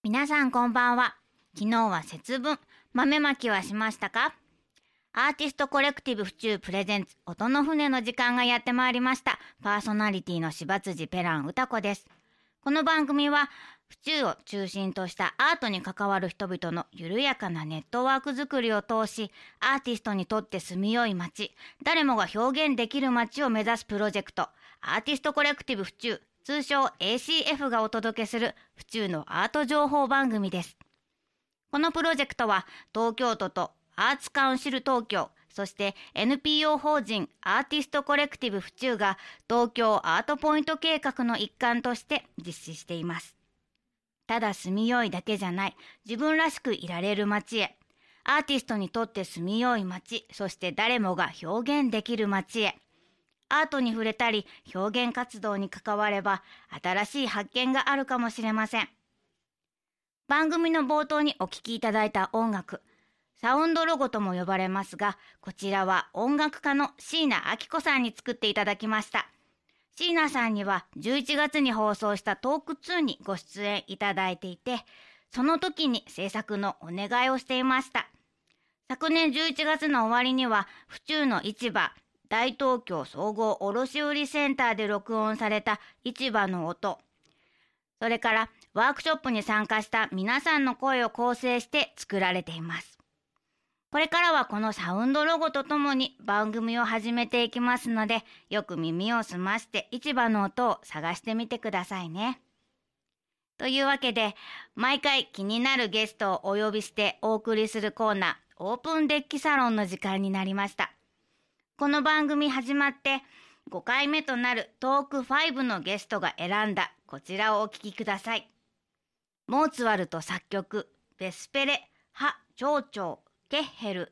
皆さんこんばんは。昨日は節分、豆まきはしましたか？アーティストコレクティブ府中プレゼンツ音の船の時間がやってまいりました。パーソナリティの柴辻ペラン歌子です。この番組は府中を中心としたアートに関わる人々の緩やかなネットワーク作りを通し、アーティストにとって住みよい街、誰もが表現できる街を目指すプロジェクト、アーティストコレクティブ府中、通称 ACF がお届けする府中のアート情報番組です。このプロジェクトは東京都とアーツカウンシル東京、そして NPO 法人アーティストコレクティブ府中が東京アートポイント計画の一環として実施しています。ただ住みよいだけじゃない、自分らしくいられる街へ、アーティストにとって住みよい街、そして誰もが表現できる街へ。アートに触れたり表現活動に関われば新しい発見があるかもしれません。番組の冒頭にお聴きいただいた音楽、サウンドロゴとも呼ばれますが、こちらは音楽家の椎名明子さんに作っていただきました。椎名さんには11月に放送したトーク2にご出演いただいていて、その時に制作のお願いをしていました。昨年11月の終わりには府中の市場、大東京総合卸売センターで録音された市場の音、それからワークショップに参加した皆さんの声を構成して作られています。これからはこのサウンドロゴとともに番組を始めていきますので、よく耳を澄まして市場の音を探してみてくださいね。というわけで、毎回気になるゲストをお呼びしてお送りするコーナー、オープンデッキサロンの時間になりました。この番組始まって5回目となるトーク5のゲストが選んだこちらをお聞きください。モーツァルト作曲、ベスペレ、ハ・長調、ケッヘル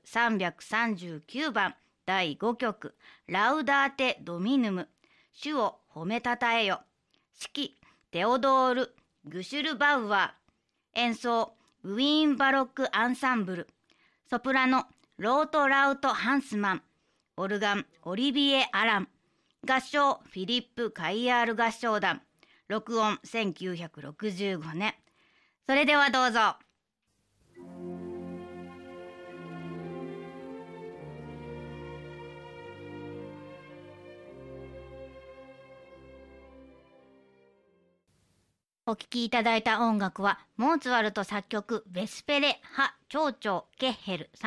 339番第5曲、ラウダーテ・ドミヌム、主を褒めたたえよ、指揮、テオドール・グシュルバウアー、演奏、ウィーンバロック・アンサンブル、ソプラノ、ロート・ラウト・ハンスマン、オルガン、オリビエ・アラン、合唱、フィリップ・カイヤール合唱団、録音1965年。それではどうぞ。お聴きいただいた音楽はモーツァルト作曲ベスペレ・ハ・長調・ケッヘル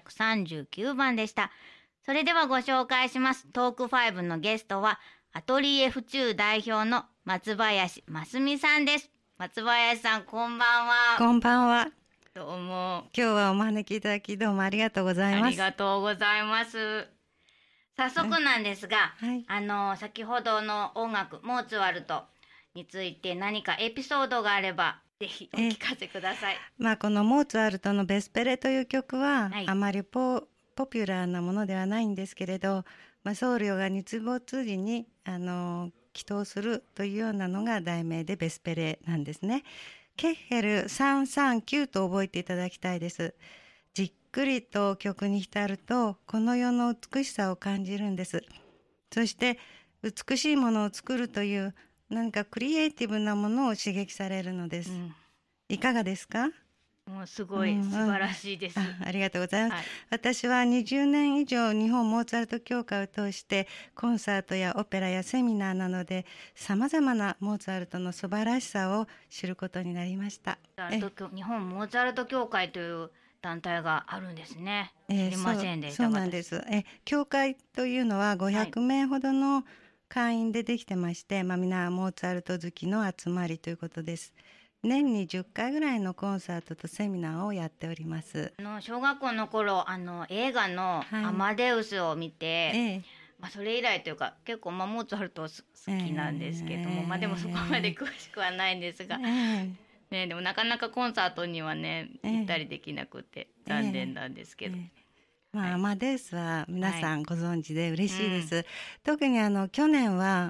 339番でした。それではご紹介します。トーク5のゲストはアトリエ府中代表の松林真澄さんです。松林さん、こんばんは。 こんばんは。 どうも。 今日はお招きいただきどうもありがとうございます。 ありがとうございます。早速なんですが、 はい、 先ほどの音楽モーツァルトについて何かエピソードがあればぜひお聞かせください。 このモーツァルトのベスペレという曲は、 はい、 あまりポピュラーなものではないんですけれど、僧侶が日没時に祈祷するというようなのが題名でベスペレなんですね。ケッヘル339と覚えていただきたいです。じっくりと曲に浸るとこの世の美しさを感じるんです。そして美しいものを作るという何かクリエイティブなものを刺激されるのです、いかがですか？ もうすごい素晴らしいです、 ありがとうございます、私は20年以上日本モーツァルト協会を通してコンサートやオペラやセミナーなどでさまざまなモーツァルトの素晴らしさを知ることになりました。 日本モーツァルト協会という団体があるんですね。知りませんでした。 そうなんです。協会というのは500名ほどの会員でできてまして、皆モーツァルト好きの集まりということです。年に10回ぐらいのコンサートとセミナーをやっております。 小学校の頃映画のアマデウスを見て、それ以来というか結構モーツァルト好きなんですけども、でもそこまで詳しくはないんですが、でもなかなかコンサートにはね行ったりできなくて残念なんですけど、 アマデウスは皆さんご存知で嬉しいです、特に去年は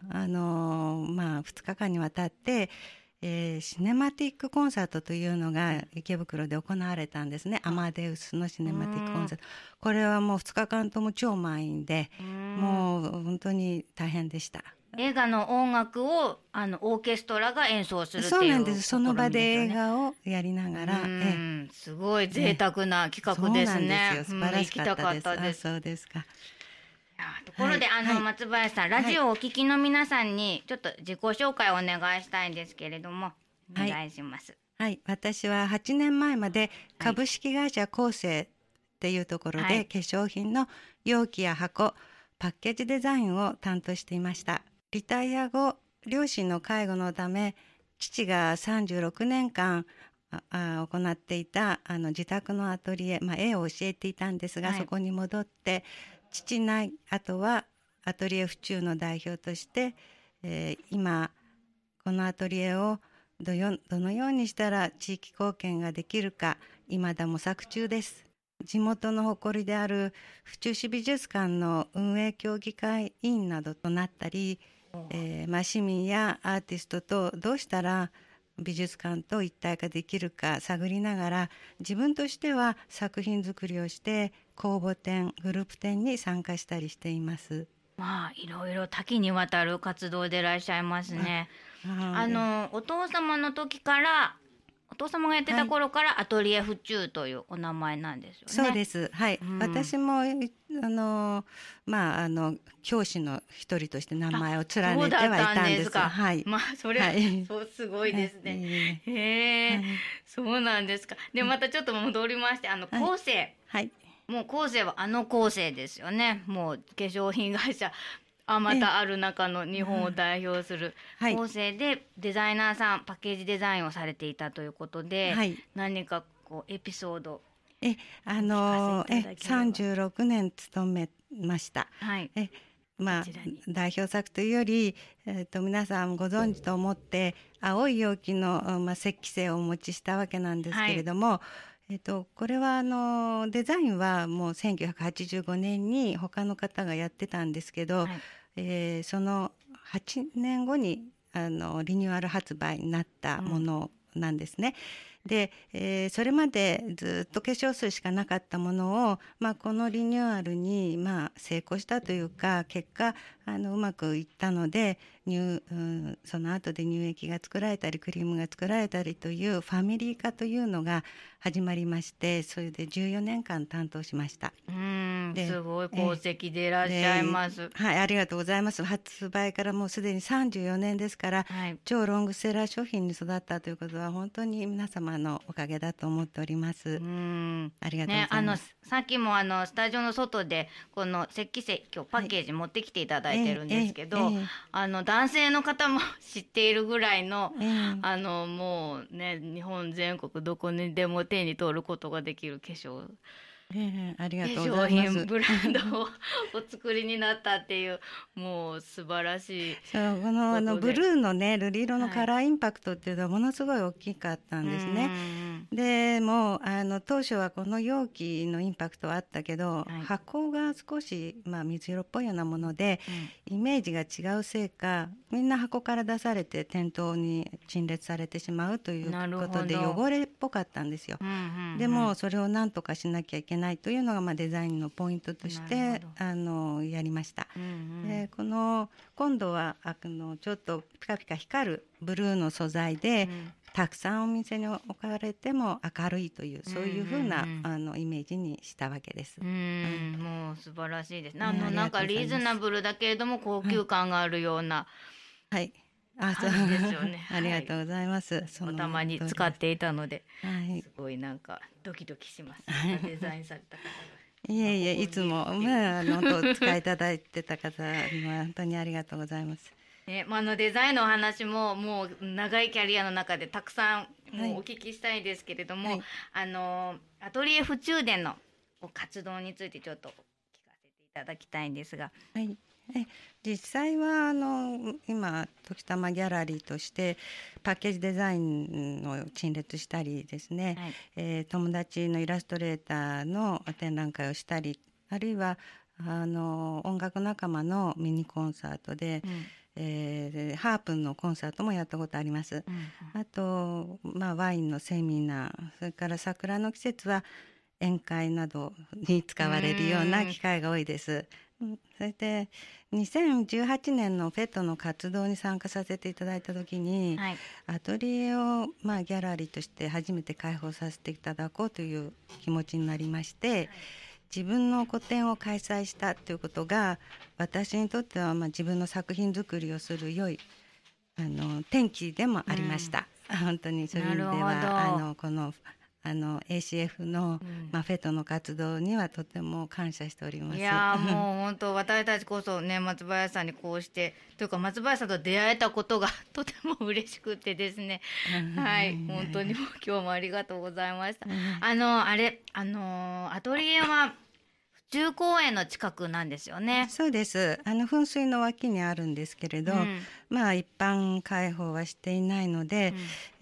2日間にわたってシネマティックコンサートというのが池袋で行われたんですね。アマデウスのシネマティックコンサート、これはもう2日間とも超満員で、もう本当に大変でした。 映画の音楽をオーケストラが演奏するっていうそうなんです。その場で映試みですよね。 画をやりながら、 すごい贅沢な企画ですね。 そうなんですよ。素晴らしかったです。 行きたかったです。 そうですか。 ところで、松林さん、ラジオをお聞きの皆さんにちょっと自己紹介をお願いしたいんですけれども、お願いします。 はい、私は8年前まで株式会社コーセっていうところで、化粧品の容器や箱、パッケージデザインを担当していました。リタイア後、両親の介護のため、父が36年間行っていた自宅のアトリエ、絵を教えていたんですが、そこに戻って父ないあとはアトリエ府中の代表として、今このアトリエをどのようにしたら地域貢献ができるか未だ模索中です。地元の誇りである府中市美術館の運営協議会委員などとなったり、市民やアーティストとどうしたら美術館と一体化できるか探りながら、自分としては作品作りをして公募展、グループ展に参加したりしています。 いろいろ多岐にわたる活動でいらっしゃいますね。お父様の時から、お父様がやってた頃からアトリエ府中というお名前なんですよね。 そうです。はい。私も教師の一人として名前を連ねてはいたんです。はい。 それは、そうすごいですね。へえ、そうなんですか。でまたちょっと戻りまして、後世。はい。もう後世は後世ですよね。もう化粧品会社またある中の日本を代表する後世でデザイナーさん、パッケージデザインをされていたということで、何かエピソード 36年勤めました。代表作というより、皆さんご存知と思って青い容器の、石器製をお持ちしたわけなんですけれども、これはデザインはもう1985年に他の方がやってたんですけど、その8年後にリニューアル発売になったものなんですね。で、それまでずっと化粧水しかなかったものを、このリニューアルに成功したというか、結果うまくいったのでその後で乳液が作られたりクリームが作られたりというファミリー化というのが始まりまして、それで14年間担当しました。 すごい功績でいらっしゃいます。 はい、ありがとうございます。発売からもうすでに34年ですから、超ロングセラー商品に育ったということは本当に皆様のおかげだと思っております。ありがとうございます。 さっきもスタジオの外でこの石器製、今日パッケージ持ってきていただいてるんですけど、男性の方も知っているぐらいの、もうね、日本全国どこにでも手に取ることができる化粧ありがとうございます。 商品ブランドをお作りになったっていう、もう素晴らしい。 このブルーのね、瑠璃色のカラーインパクトっていうのはものすごい大きかったんですね。でも当初はこの容器のインパクトはあったけど、箱が少し水色っぽいようなもので、イメージが違うせいか、みんな箱から出されて店頭に陳列されてしまうということで汚れっぽかったんですよ。でもそれを何とかしなきゃいけないというのがデザインのポイントとしてやりました。で今度はちょっとピカピカ光るブルーの素材で、たくさんお店に置かれても明るいという、そういう風なイメージにしたわけです。 もう素晴らしいです。なんかリーズナブルだけれども高級感があるような、 はい感じですよね。 ありがとうございます。 おたまに使っていたので、すごいなんかドキドキします。デザインされた方が。 いえいえ、いつもお使いいただいてた方には本当にありがとうございます。 デザインのお話ももう長いキャリアの中でたくさんもうお聞きしたいですけれども、アトリエ府中での活動についてちょっと聞かせていただきたいんですが。 実際は今時たまギャラリーとしてパッケージデザインを陳列したりですね、友達のイラストレーターの展覧会をしたり、あるいは音楽仲間のミニコンサートで、ハープのコンサートもやったことあります。あと、ワインのセミナー、それから桜の季節は宴会などに使われるような機会が多いです。 それで2018年のフェトの活動に参加させていただいた時に、 はい、 アトリエを、ギャラリーとして初めて開放させていただこうという気持ちになりまして、自分の個展を開催したということが私にとっては、自分の作品作りをする良い転機でもありました、本当にそういう意味ではこのACF の、フェトの活動にはとても感謝しております。 いやもう本当私たちこそね、松林さんにこうしてというか松林さんと出会えたことがとても嬉しくてですねはい、本当にもう今日もありがとうございました。アトリエは府中公園の近くなんですよね。 そうです。噴水の脇にあるんですけれど、一般開放はしていないので、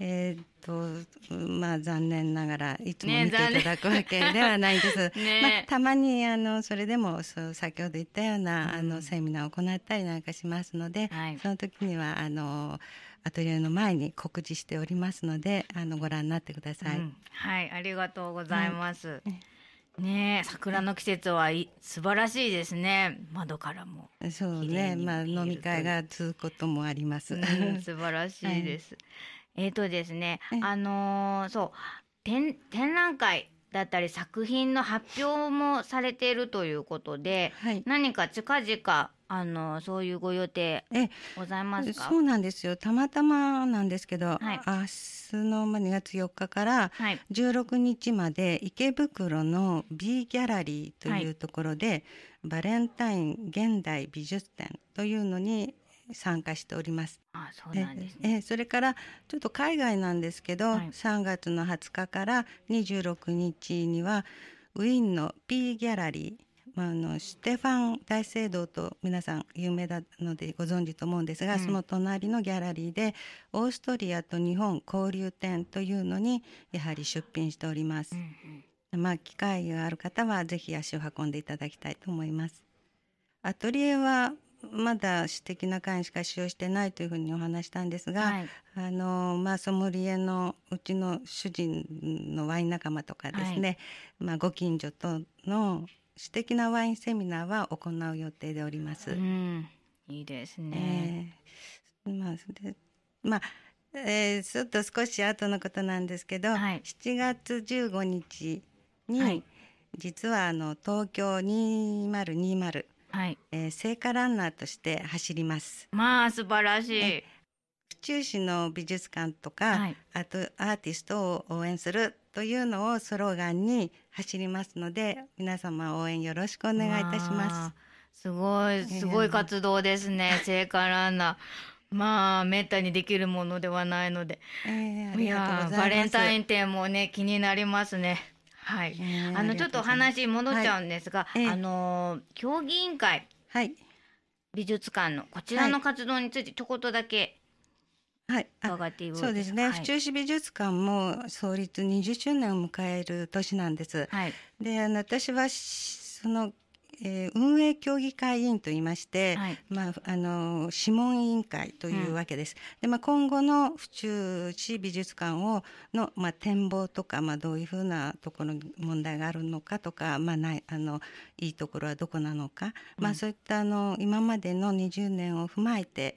残念ながらいつも見ていただくわけではないです。たまにそれでも先ほど言ったようなセミナーを行ったりなんかしますので、その時にはアトリエの前に告示しておりますのでご覧になってください。 はい、ありがとうございます。ね、桜の季節は素晴らしいですね。窓からもそうね、飲み会が続くこともあります。 素晴らしいです。ですね、そう展覧会だったり作品の発表もされているということで、何か近々そういうご予定ございますか？ そうなんですよ。たまたまなんですけど、明日の2月4日から16日まで池袋の B ギャラリーというところで、バレンタイン現代美術展というのに参加しております。 そうなんですね。 それからちょっと海外なんですけど、3月の20日から26日にはウィーンの P ギャラリー、ステファン大聖堂と皆さん有名なのでご存知と思うんですが、その隣のギャラリーでオーストリアと日本交流展というのにやはり出品しております。機会がある方はぜひ足を運んでいただきたいと思います。アトリエはまだ私的な会員しか使用してないというふうにお話したんですが、ソムリエのうちの主人のワイン仲間とかですね、ご近所との私的なワインセミナーは行う予定でおります。 いいですね。 ちょっと少し後のことなんですけど、7月15日に、実は東京2020聖火ランナーとして走ります。 素晴らしい。 府中市の美術館とか、あとアーティストを応援するというのをスローガンに走りますので、皆様応援よろしくお願いいたします。 すごい活動ですね、聖火ランナー。めったにできるものではないので、バレンタイン展もね気になりますね。ちょっと話戻っちゃうんですが、協議委員会、美術館のこちらの活動についてちょこっとだけ伺っていいですか？ そうですね、府中市美術館も創立20周年を迎える年なんです。で私はその運営協議会委員といいまして、諮問委員会というわけです。で今後の府中市美術館の展望とか、どういうふうなところに問題があるのかとか、いいところはどこなのか、そういった今までの20年を踏まえて、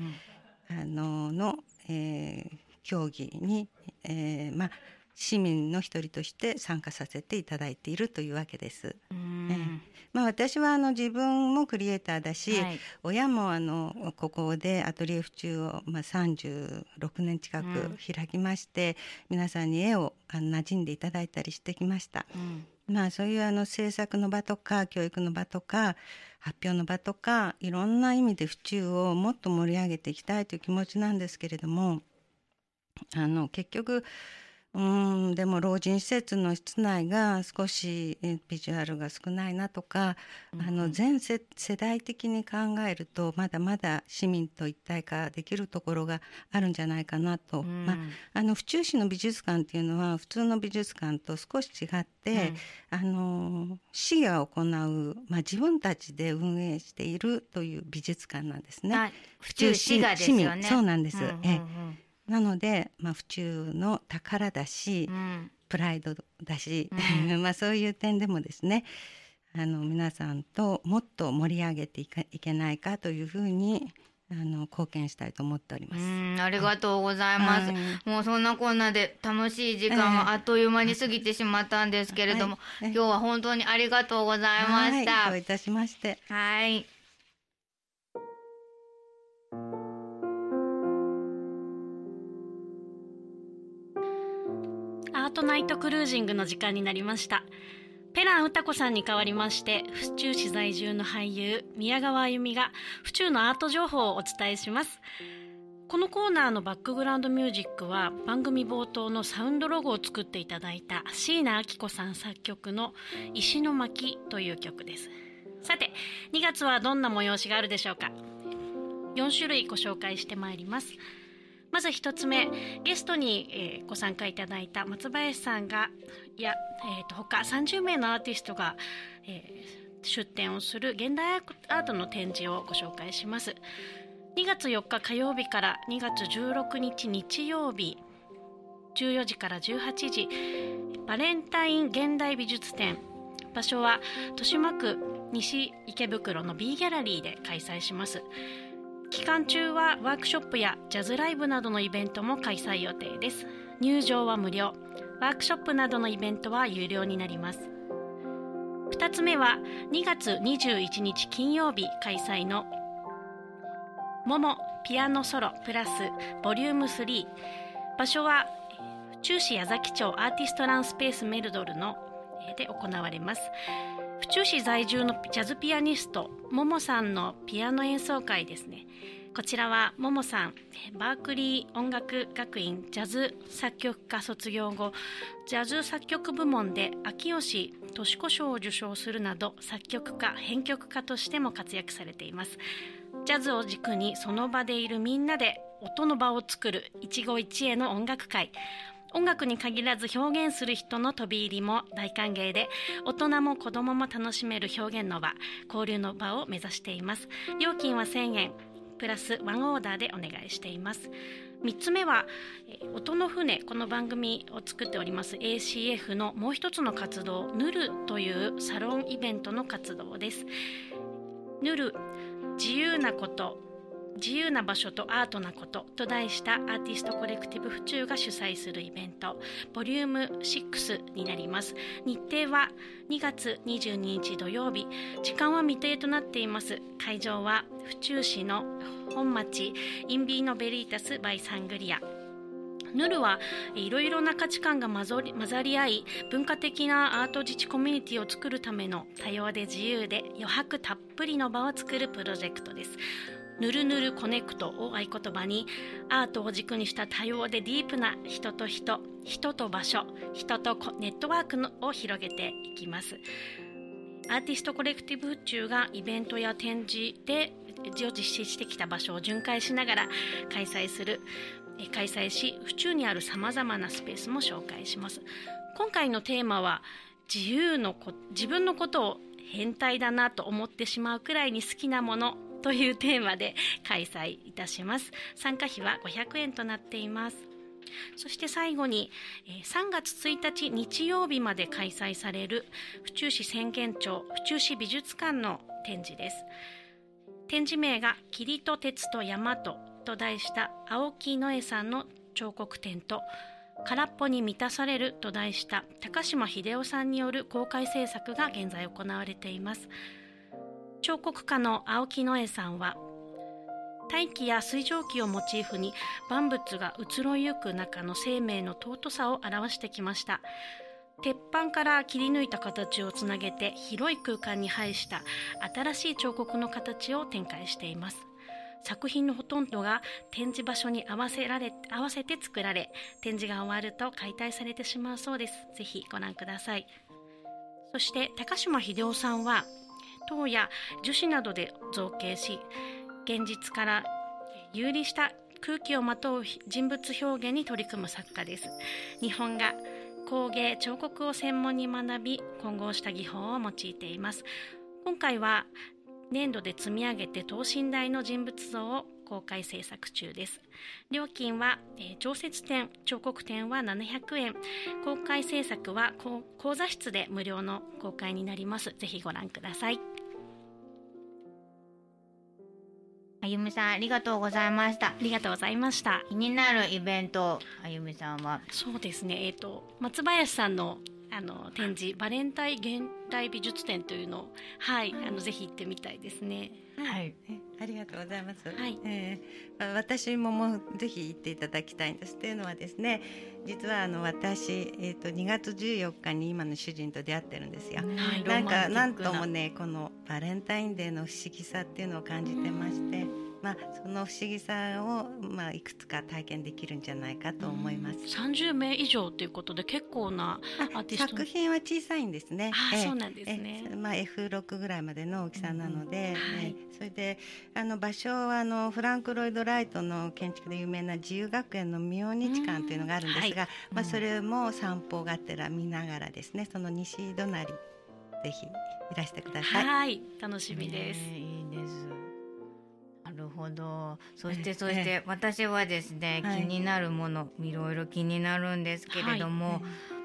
協議に、市民の一人として参加させていただいているというわけです。私は自分もクリエイターだし、親もここでアトリエ府中を36年近く開きまして、皆さんに絵を馴染んでいただいたりしてきました。そういう制作の場とか教育の場とか発表の場とか、いろんな意味で府中をもっと盛り上げていきたいという気持ちなんですけれども、結局でも老人施設の室内が少しビジュアルが少ないなとか、全世代的に考えるとまだまだ市民と一体化できるところがあるんじゃないかなと。府中市の美術館っていうのは普通の美術館と少し違って、市が行う、自分たちで運営しているという美術館なんですね。 府中市がですよね。 そうなんです。なので、府中の宝だし、プライドだし、そういう点でもですね、 皆さんともっと盛り上げていけないかというふうに貢献したいと思っております。 ありがとうございます、もうそんなこんなで楽しい時間はあっという間に過ぎてしまったんですけれども、今日は本当にありがとうございました。 どういたしまして。 はい。 アートナイトクルージングの時間になりました。ペラン歌子さんに代わりまして、府中市在住の俳優宮川あゆみが府中のアート情報をお伝えします。このコーナーのバックグラウンドミュージックは番組冒頭のサウンドロゴを作っていただいた椎名明子さん作曲の石の巻という曲です。さて、2月はどんな催しがあるでしょうか。4種類ご紹介してまいります。まず1つ目、ゲストに、ご参加いただいた松林さんが他30名のアーティストが、出展をする現代アートの展示をご紹介します。2月4日火曜日から2月16日日曜日14時から18時、バレンタイン現代美術展、場所は豊島区西池袋の B ギャラリーで開催します。期間中はワークショップやジャズライブなどのイベントも開催予定です。入場は無料、ワークショップなどのイベントは有料になります。2つ目は2月21日金曜日開催のモモピアノソロプラスボリューム3、場所は府中市矢崎町アーティストランスペースメルドルので行われます。府中市在住のジャズピアニストモモさんのピアノ演奏会ですね。こちらはモモさんバークリー音楽学院ジャズ作曲科卒業後、ジャズ作曲部門で秋吉敏子賞を受賞するなど作曲家編曲家としても活躍されています。ジャズを軸にその場でいるみんなで音の場を作る一期一会の音楽会、音楽に限らず表現する人の飛び入りも大歓迎で、大人も子どもも楽しめる表現の場、交流の場を目指しています。料金は1000円プラスワンオーダーでお願いしています。3つ目は音の船、この番組を作っております ACF のもう一つの活動、ヌルというサロンイベントの活動です。ヌル、自由なこと、自由な場所とアートなことと題したアーティストコレクティブ府中が主催するイベント、ボリューム6になります。日程は2月22日土曜日、時間は未定となっています。会場は府中市の本町インビーノベリータスバイサングリア。ヌルはいろいろな価値観が混ざり合い、文化的なアート自治コミュニティを作るための多様で自由で余白たっぷりの場を作るプロジェクトです。ぬるぬるコネクトを合言葉に、アートを軸にした多様でディープな人と人、人と場所、人とネットワークを広げていきます。アーティストコレクティブ府中がイベントや展示を実施してきた場所を巡回しながら開催し、府中にあるさまざまなスペースも紹介します。今回のテーマは自分のことを変態だなと思ってしまうくらいに好きなものというテーマで開催いたします。参加費は500円となっています。そして最後に3月1日日曜日まで開催される府中市浅間町府中市美術館の展示です。展示名が霧と鉄と山と題した青木野恵さんの彫刻展と、空っぽに満たされると題した高島秀夫さんによる公開制作が現在行われています。彫刻家の青木野恵さんは大気や水蒸気をモチーフに万物が移ろいゆく中の生命の尊さを表してきました。鉄板から切り抜いた形をつなげて広い空間に配した新しい彫刻の形を展開しています。作品のほとんどが展示場所に合わせて作られ、展示が終わると解体されてしまうそうです。ぜひご覧ください。そして高島秀夫さんは銅や樹脂などで造形し、現実から遊離した空気をまとう人物表現に取り組む作家です。日本画、工芸、彫刻を専門に学び、混合した技法を用いています。今回は粘土で積み上げて等身大の人物像を公開制作中です。料金は、常設展、彫刻展は700円、公開制作は講座室で無料の公開になります。ぜひご覧ください。 あゆみさん、ありがとうございました。 ありがとうございました。 気になるイベント、あゆみさんは？ そうですね、松林さんの展示、バレンタイン現代美術展というのを、ぜひ行ってみたいですね。 はい、ありがとうございます。 はい、 私もぜひ行っていただきたいんです。というのはですね、実は私、2月14日に今の主人と出会ってるんですよ。なんともね、このバレンタインデーの不思議さっていうのを感じてまして、その不思議さを、いくつか体験できるんじゃないかと思います。 30名以上ということで結構なアーティスト。 作品は小さいんですね。 そうなんですね。 F6 ぐらいまでの大きさなので、それで場所はフランク・ロイド・ライトの建築で有名な自由学園の明日館というのがあるんですが、それも散歩がてら見ながらですね、その西隣ぜひいらしてください。 はい、楽しみです。 いいです。なるほど。そして私はですね、気になるものいろいろ気になるんですけれども、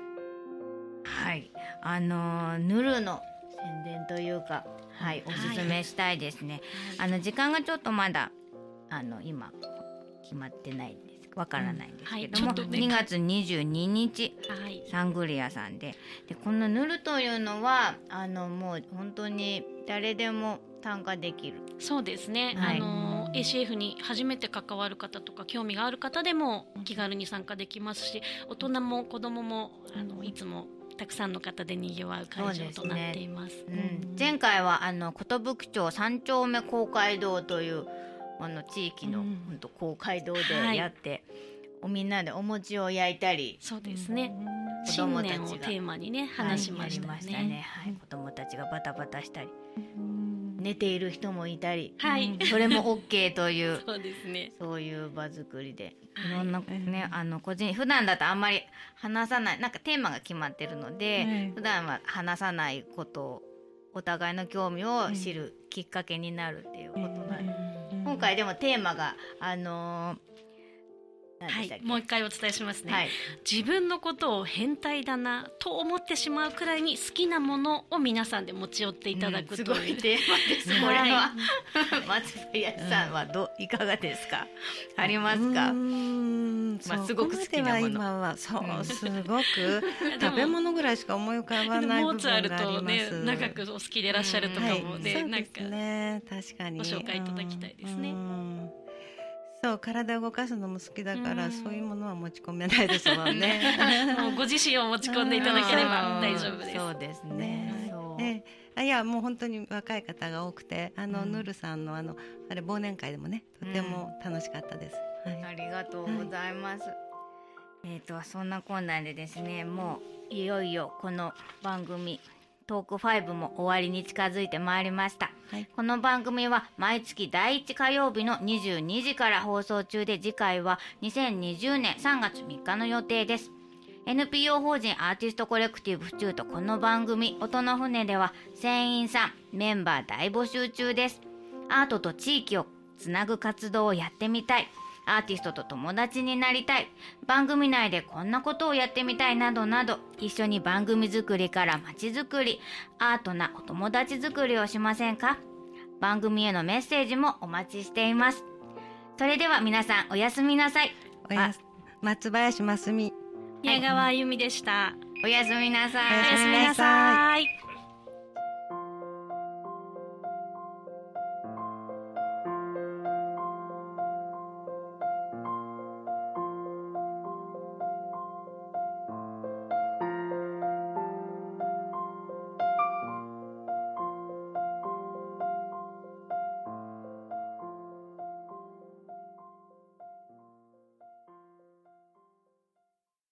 ヌルの宣伝というか、おすすめしたいですね。時間がちょっとまだ今決まってないんです、わからないんですけども、2月22日、サングリアさんで、このヌルというのはもう本当に誰でも参加できる。 そうですね、ACF に初めて関わる方とか興味がある方でも気軽に参加できますし、大人も子供もいつもたくさんの方でにぎわう会場となっています。 前回は寿町三丁目公会堂という地域の公会堂でやって、みんなでお餅を焼いたり、 そうですね、新年をテーマにね話しましたね。 子供たちがバタバタしたり、寝ている人もいたり、 それも OK というそうですね、 そういう場作りでいろんなね、個人普段だとあんまり話さない、なんかテーマが決まってるので、普段は話さないことをお互いの興味を知るきっかけになるっていうことなんで、今回でもテーマがもう一回お伝えしますね。自分のことを変態だなと思ってしまうくらいに好きなものを皆さんで持ち寄っていただくという、 すごいテーマです。これは松林さんはいかがですか？ありますか？すごく好きなもの。 今はすごく食べ物ぐらいしか思い浮かばない部分があります。 モーツァルトね、長くお好きでいらっしゃるとかもね、なんか確かにご紹介いただきたいですね。 そう、体を動かすのも好きだから、そういうものは持ち込めないですもんね。 もうご自身を持ち込んでいただければ大丈夫です。 そうですね。 いや、もう本当に若い方が多くて、ヌルさんのあれ忘年会でもね、とても楽しかったです。 ありがとうございます。そんなこんなんでですね、もういよいよこの番組トーク5も終わりに近づいてまいりました。この番組は毎月第1火曜日の22時から放送中で、次回は2020年3月3日の予定です。NPO 法人アーティストコレクティブ府中とこの番組音の船では船員さんメンバー大募集中です。アートと地域をつなぐ活動をやってみたい、アーティストと友達になりたい、番組内でこんなことをやってみたいなどなど、一緒に番組作りから街づくり、アートなお友達作りをしませんか？番組へのメッセージもお待ちしています。それでは皆さんおやすみなさい。 松林真澄、 宮川あゆみでした。 おやすみなさい。 おやすみなさい。